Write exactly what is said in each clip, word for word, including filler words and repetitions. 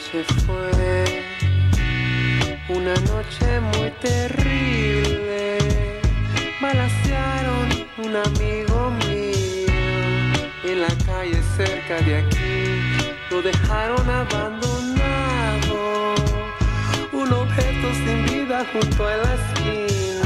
noche fue una noche muy terrible. Balacearon un amigo mío en la calle cerca de aquí. Lo dejaron abandonado, un objeto sin vida junto a la esquina.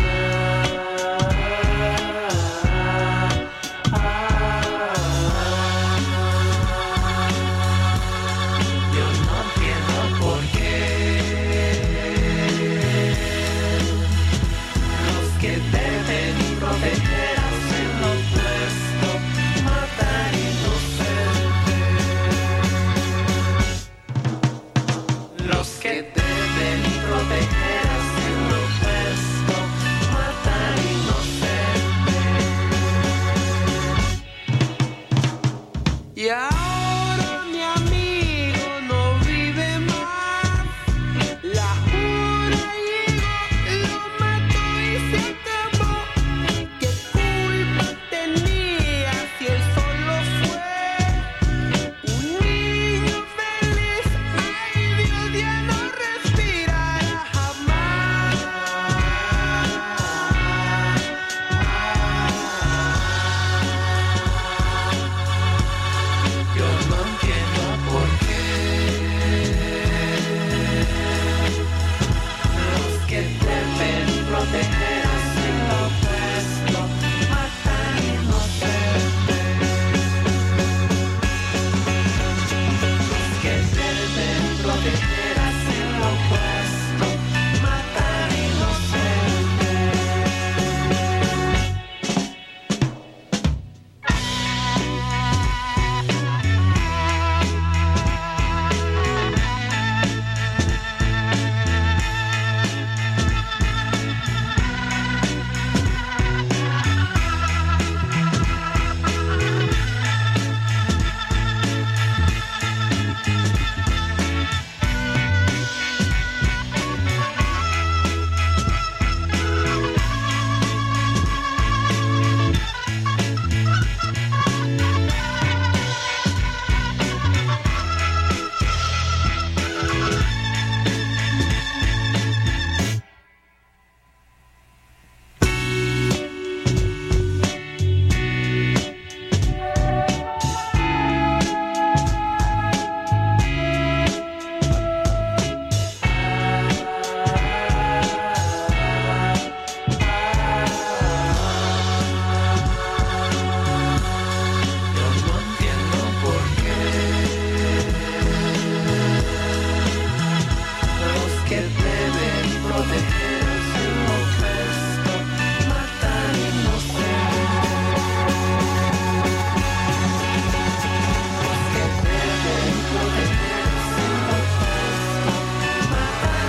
Y ahora mi amigo no vive más. La jura llegó, lo mató y se acabó. ¿Qué culpa tenía si él solo fue un niño feliz? Ay Dios, ya no respirará jamás. Yo no entiendo por qué los que deben proteger hacen lo opuesto, matan inocentes. Los que deben proteger hacen lo opuesto, matan inocentes. Yo no entiendo por qué los que deben proteger hacen lo opuesto, matan inocentes. Los que deben proteger hacen lo opuesto, matan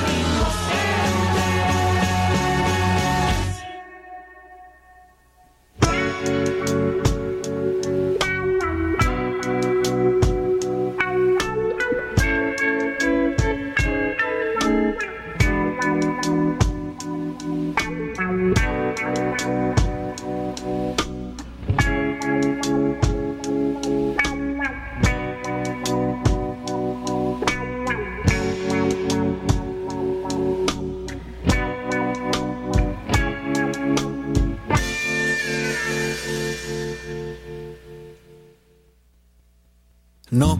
No.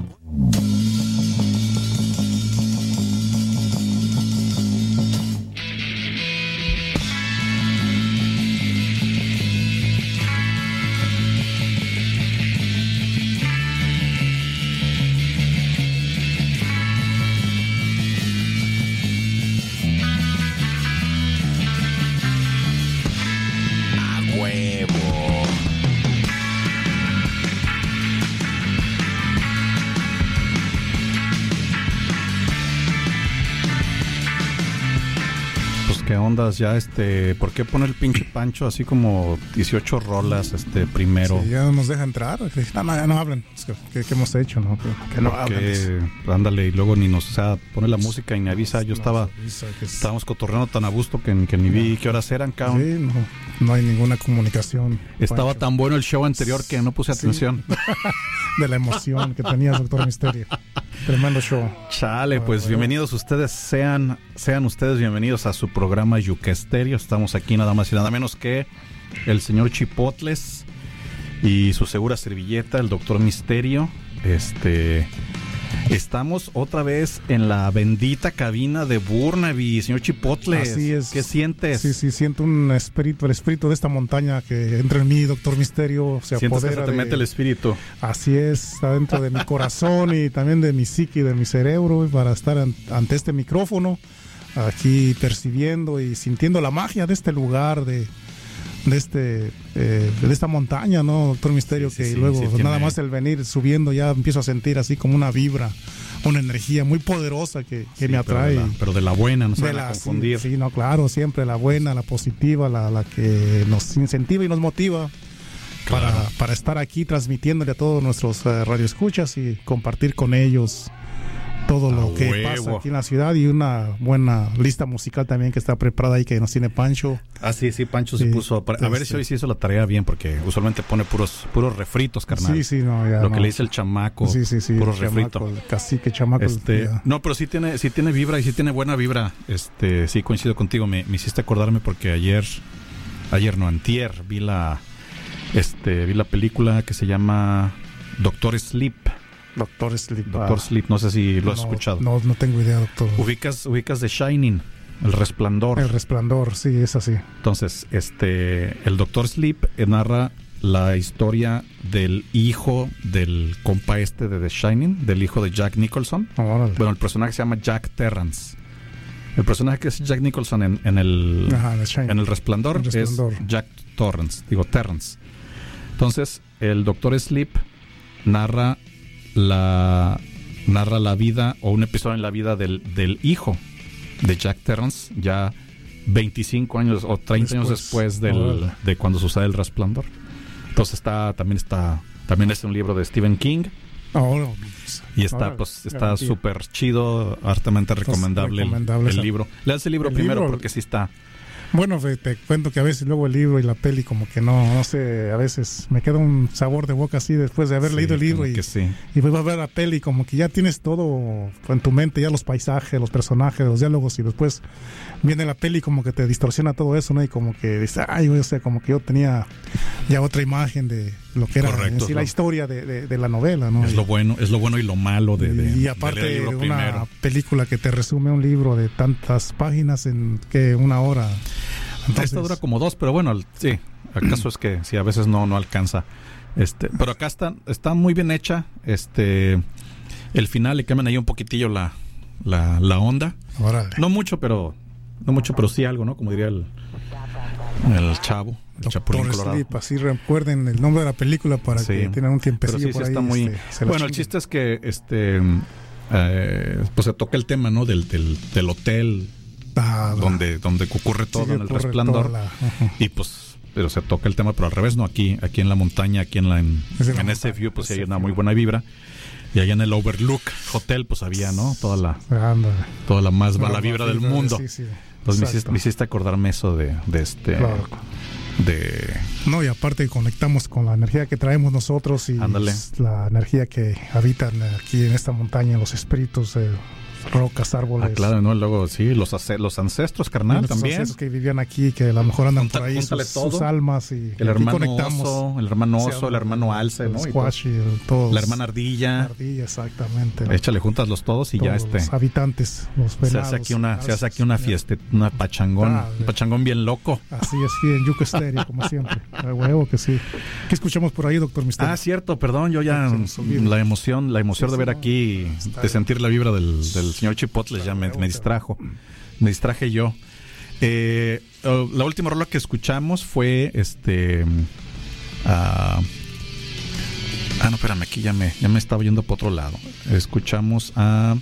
A huevo. ¿Qué ondas ya? Este, ¿por qué pone el pinche Pancho así como dieciocho rolas este primero? Sí, ya no nos deja entrar. No, no, ya no hablen. Es que, ¿qué, ¿Qué hemos hecho? No, que, que no hablen. Ándale, y luego ni nos, o sea, pone la música y ni avisa. Yo estaba, estábamos cotorreando tan a gusto que, que ni vi qué horas eran, cabrón. Sí, no, no hay ninguna comunicación. Estaba Pancho. tan bueno el show anterior que no puse Sí. atención. de la emoción que tenías, Doctor Misterio. Tremendo show. Chale, pues bueno. Bienvenidos ustedes, sean, sean ustedes bienvenidos a su programa Yucasterio. Estamos aquí nada más y nada menos que el señor Chipotles y su segura servilleta, el Doctor Misterio. Este... Estamos otra vez en la bendita cabina de Burnaby, señor Chipotles. Así es. ¿Qué sientes? Sí, sí, siento un espíritu, el espíritu de esta montaña que entra en mí, Doctor Misterio, se apodera. ¿Sientes que te mete de... el espíritu? Así es, está dentro de mi corazón y también de mi psique y de mi cerebro para estar an- ante este micrófono, aquí percibiendo y sintiendo la magia de este lugar, de... de este eh, de esta montaña, ¿no, Doctor Misterio? Sí, sí, que sí, luego sí, nada tiene... más el venir subiendo ya empiezo a sentir así como una vibra, una energía muy poderosa que, que sí, me atrae. Pero de, la, pero de la buena, no se van a confundir. Sí, sí, no, claro, siempre la buena, la positiva, la, la que nos incentiva y nos motiva claro. para, para estar aquí transmitiéndole a todos nuestros uh, radioescuchas y compartir con ellos todo lo que huevo. pasa aquí en la ciudad y una buena lista musical también que está preparada ahí que nos tiene Pancho. Ah, sí, sí, Pancho sí, se puso a, a ver si hoy sí hizo la tarea bien porque usualmente pone puros puros refritos, carnal. Sí, sí, no, ya Lo no. que le dice el chamaco, sí, sí, sí, puro el refrito. Chamaco, el cacique, chamaco. Este, no, pero sí tiene sí tiene vibra y sí tiene buena vibra. Este, sí coincido contigo, me, me hiciste acordarme porque ayer ayer no antier vi la este vi la película que se llama Doctor Sleep. Doctor Sleep. Doctor ah, Sleep, no sé si lo has no, escuchado. No, no tengo idea, doctor. Ubicas, ubicas The Shining, El Resplandor. El Resplandor, sí, es así. Entonces, este, el Doctor Sleep narra la historia del hijo del compa este de The Shining, del hijo de Jack Nicholson. Órale. Bueno, el personaje se llama Jack Torrance. El personaje que es Jack Nicholson en, en el Ajá, en el Resplandor, el Resplandor es Jack Torrance, digo Terrance. Entonces, el Doctor Sleep narra la narra la vida o un episodio en la vida del, del hijo de Jack Torrance ya veinticinco años o treinta después, años después del, oh, de cuando sucede el Resplandor. Entonces está también está también es un libro de Stephen King. Oh, y está oh, pues está súper chido, hartamente recomendable, recomendable el, el libro. Leas el libro el primero libro, porque sí está. Bueno, te cuento que a veces luego el libro y la peli como que no, no sé, a veces me queda un sabor de boca así después de haber sí, leído el libro y, sí. y voy a ver la peli como que ya tienes todo en tu mente, ya los paisajes, los personajes, los diálogos y después viene la peli como que te distorsiona todo eso, ¿no? Y como que dices, ay, o sea, como que yo tenía ya otra imagen de lo que era Correcto, en sí, la historia de, de, de la novela, ¿no? Es y, lo bueno, es lo bueno y lo malo de, de y aparte de, de una primero. película que te resume un libro de tantas páginas en que una hora. Entonces, esta dura como dos, pero bueno, sí, el caso es que sí, a veces no, no alcanza. Este, pero acá está, está muy bien hecha. Este, el final le cambian ahí un poquitillo la, la, la onda. Órale. No mucho, pero no mucho, pero sí algo, ¿no? Como diría el, el chavo, el Chapulín Colorado. Sleep, así recuerden el nombre de la película para sí. que tengan un tiempecillo pero sí, por sí ahí. Está muy, este, bueno, el chiste es que este, eh, pues se toca el tema, ¿no? Del, del, del hotel. Ah, donde donde ocurre todo sí, en el ocurre Resplandor la... uh-huh. Y pues pero se toca el tema pero al revés, no, aquí aquí en la montaña, aquí en la en, en ese view pues hay una muy buena vibra y allá en el Overlook Hotel pues había, ¿no? Toda la Ándale. toda la más mala vibra del mundo. Sí, sí. Entonces me hiciste, me hiciste acordarme eso de, de este claro. de no, y aparte conectamos con la energía que traemos nosotros y Ándale. la energía que habitan aquí en esta montaña, los espíritus eh, rocas, árboles. Ah, claro, ¿no? Luego, sí, los, los ancestros, carnal, los también. Los ancestros que vivían aquí, que a lo mejor andan Junta, por ahí sus, todo. sus almas y el hermano conectamos. Oso, el hermano oso, el hermano alce, ¿no? Squash y el, todos, la hermana ardilla. La ardilla, exactamente. Échale, juntas los todos y todos ya este. Los habitantes, los venados. Se hace aquí una, se hace aquí una fiesta, una pachangón, ah, un pachangón bien loco. Así es, sí, en Yucasterio, como siempre. A huevo que sí. ¿Qué escuchamos por ahí, doctor Misterio? Ah, cierto, perdón, yo ya la emoción, la emoción de ver aquí, de sentir la vibra del, del señor Chipotles ya me, me distrajo, me distraje yo. Eh, la última rola que escuchamos fue este. Uh, ah, no, espérame, aquí ya me, ya me estaba yendo por otro lado. Escuchamos a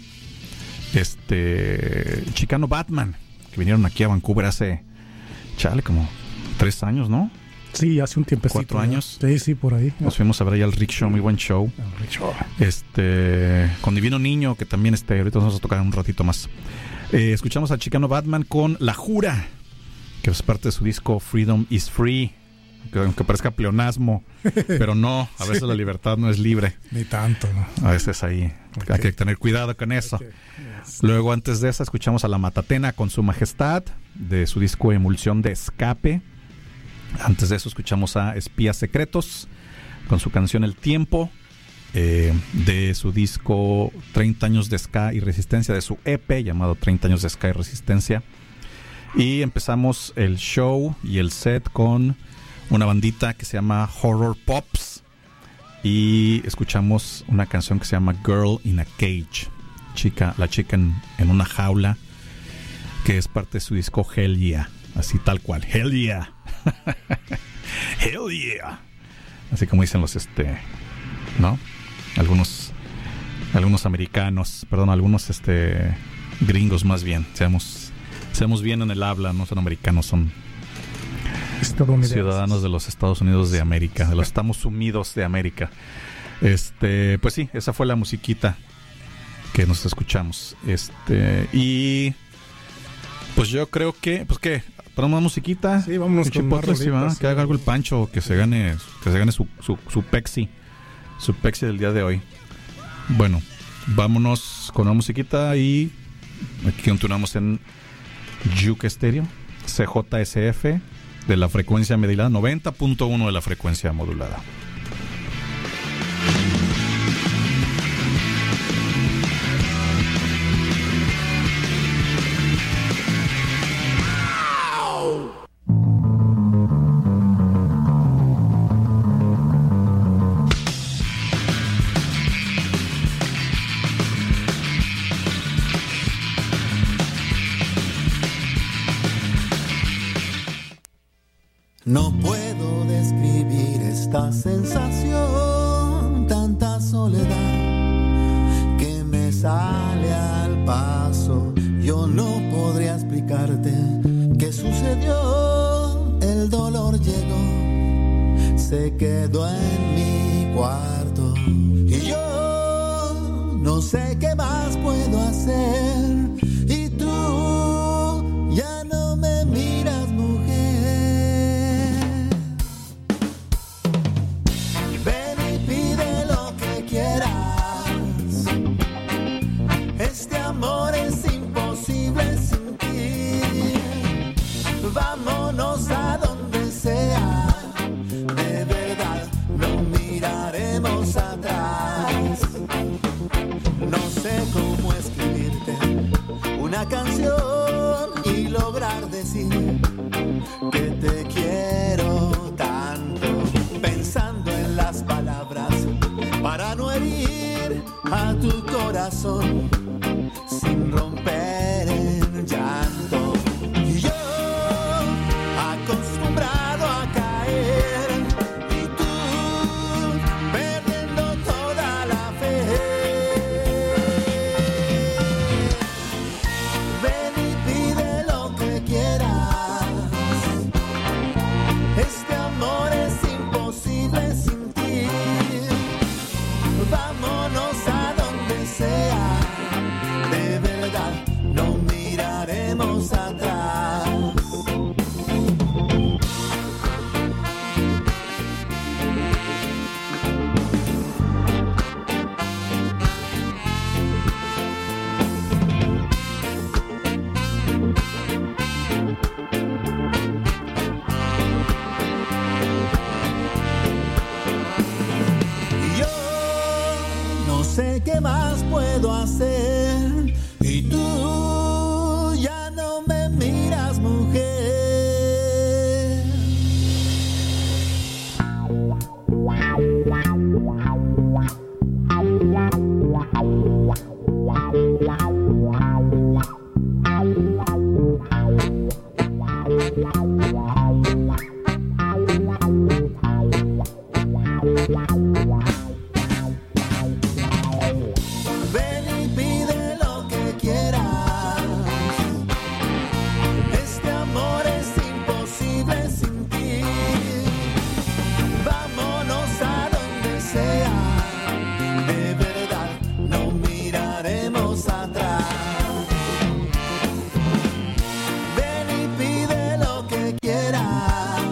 este Chicano Batman, que vinieron aquí a Vancouver hace, chale, como tres años, ¿no? Sí, hace un tiempecito. Cuatro años. Sí, sí, por ahí. Nos fuimos a ver allá al Rick Show, muy buen show. Rick Show. Este, con Divino Niño, que también este, ahorita nos vamos a tocar un ratito más. Eh, escuchamos a Chicano Batman con La Jura, que es parte de su disco Freedom is Free. que aunque parezca pleonasmo, pero no, a veces la libertad no es libre. Ni tanto, ¿no? A veces ahí okay. hay que tener cuidado con eso. Okay. Yes. Luego, antes de esa, escuchamos a La Matatena con Su Majestad, de su disco Emulsión de Escape. Antes de eso, escuchamos a Espías Secretos con su canción El Tiempo, eh, de su disco treinta años de Ska y Resistencia, de su E P llamado treinta años de Ska y Resistencia. Y empezamos el show y el set con una bandita que se llama Horror Pops, y escuchamos una canción que se llama Girl in a Cage, chica, la chica en, en una jaula, que es parte de su disco Hell Yeah, así tal cual, Hell Yeah. Hell Yeah, así como dicen los este, ¿no? Algunos algunos americanos, perdón, algunos este gringos más bien, seamos seamos bien en el habla, no son americanos, son ciudadanos de los Estados Unidos de América, de los Estamos Unidos de América. Este, pues sí, esa fue la musiquita que nos escuchamos. Este, y pues yo creo que, pues qué, ponemos una musiquita. Sí, vámonos con más rolitas, que haga algo el Pancho, que se gane, que se gane su, su, su pexi, su pexi del día de hoy. Bueno, vámonos con una musiquita y aquí continuamos en Juke Stereo, C J S F, de la frecuencia modulada, noventa punto uno de la frecuencia modulada. No puedo describir esta sensación, tanta soledad que me sale al paso. Yo no podría explicarte qué sucedió. El dolor llegó, se quedó en mi cuarto y yo no sé qué más puedo hacer. Y tú ya no me miras, mujer. Vámonos a donde sea, de verdad no miraremos atrás. No sé cómo escribirte una canción y lograr decir que te quiero tanto, pensando en las palabras para no herir a tu corazón sin romper el llanto. Construir